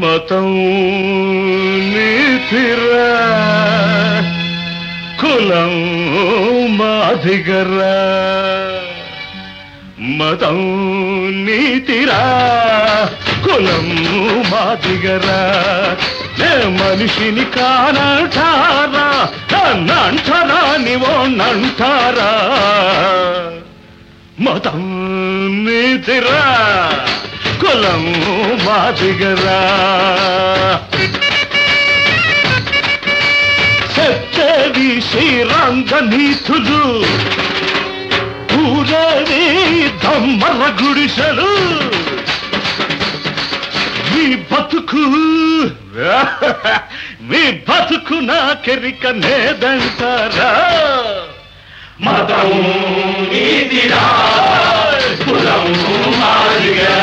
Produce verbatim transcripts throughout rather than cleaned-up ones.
మతం నీతిరా కులం మాదిగరా మతం నీతిరా కులం మాదిగరా నే మనిషిని కానంటారా నన్నంటారా నీవోనంటారా మతం నీతిరా కులం మాదిగరా చెప్పేది శ్రీరంగ నీతులు ఊరేది దమ్మర గుడిసెలు మీ బతుకు మీ బతుకు నాకెరిక నేదంటారా మతం నీతిరా కులం మాదిగరా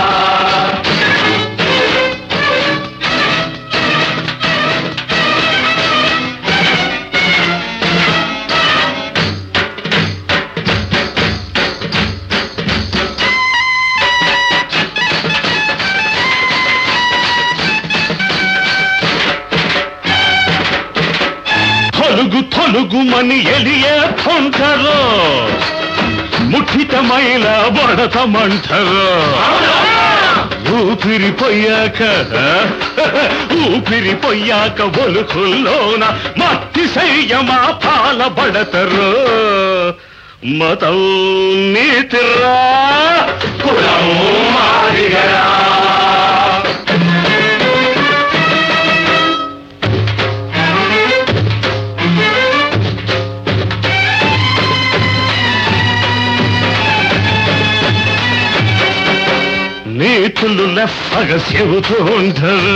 తొలుగు తొలుగుమని ఎలియేంటారు ముఠితమైన బడతమంటారు ఊపిరిపోయాక ఊపిరిపోయాక ఒలుకుల్లోన మట్టి శయ్యమా పాలబడతారు మతం నీతిరా కులం మాదిగరా నీతులు లెఫ్ఫగా చెబుతూ ఉంటారు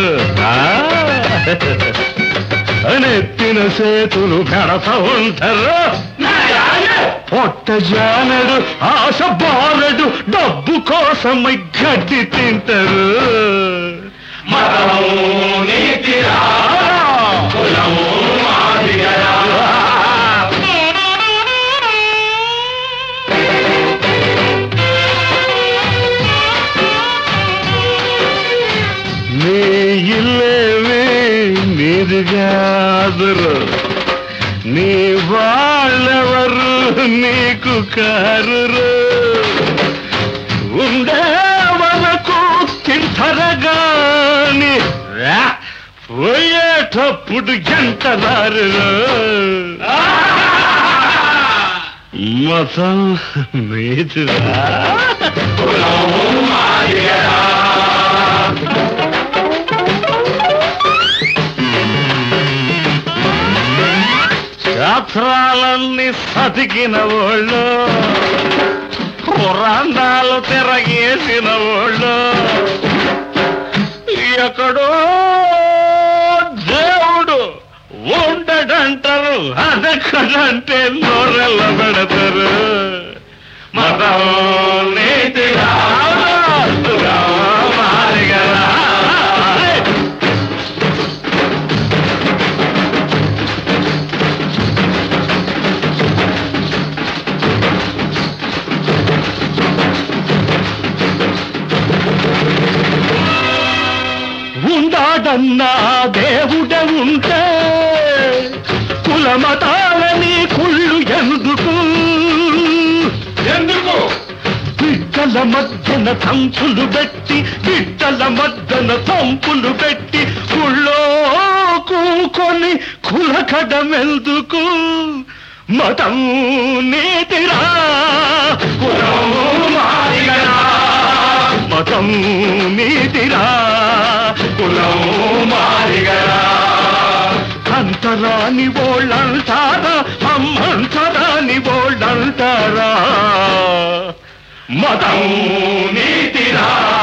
నెత్తిన చేతులు పెడతా ఉంటారు పొట్ట జానడు ఆశ బాలడు డబ్బు కోసమై గడ్డి తింటారు మతం నీతిరా కులం మాదిగరా నీ ఇల్లేవి నీరుగాదురు నీ వాళ్ళెవరు నీకు కారురు ఉండే వరకు తింటరగాని పోయేటప్పుడు ఎంటదారు మతం నీతిరా కులం మాదిగరా శాస్త్రాలన్నీ సతికిన వాళ్ళు పురాణాలు తిరగేసిన వాళ్ళు ఎక్కడో దేవుడు ఉండడంటారు అదెక్కడంటే నోరెల్ల పెడతారు మతం నీతిరా మాదిగరా ఉండాడన్నా దేవుడ ఉంటే కులమతాలని కుళ్ళు ఎందుకు ఎందుకు బిడ్డల మధ్యన తంపులు పెట్టి బిడ్డల మధ్యన తంపులు పెట్టి కుళ్ళో కూకొని కులకడమెందుకు మతం నీతిరా కులం మాదిగరా మతం నీతిరా కులం మాదిగరా అంతరాని వాళ్ళంటారా అమ్మంతరాని వాళ్ళంటారా మతం నీతిరా